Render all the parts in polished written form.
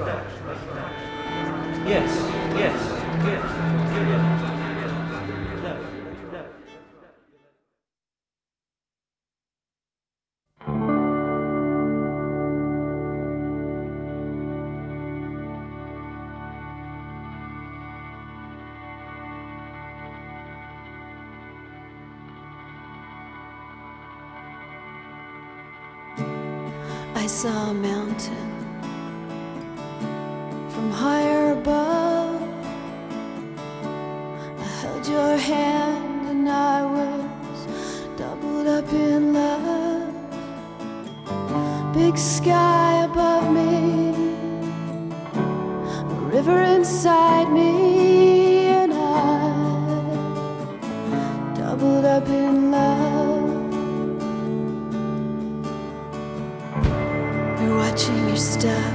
Yes, yes, yes, yes. No, no. I saw a mountain from higher above. I held your hand and I was doubled up in love. Big sky above me, a river inside me, and I doubled up in love. You're watching your step,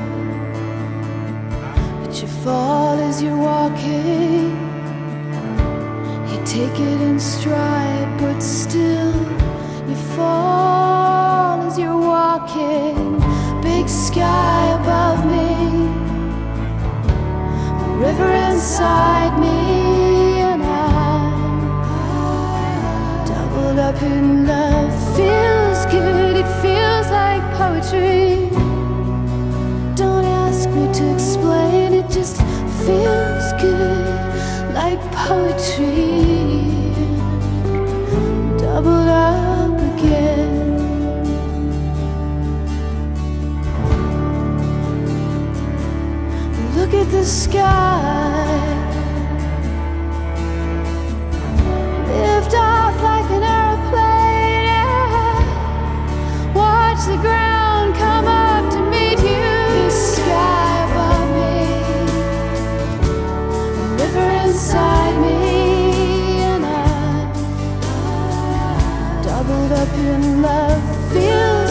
but you fall as you're walking. You take it in stride, but still you fall as you're walking. Big sky above me, a river inside me, and I'm doubled up in love. Feels good, it feels like poetry. Don't ask me to explain, it just feels good like poetry. Doubled up again. Look at the sky, lift off like an airplane, yeah. Watch the ground come up to meet you. The sky above me, a river inside me, and I'm doubled up in love. Feel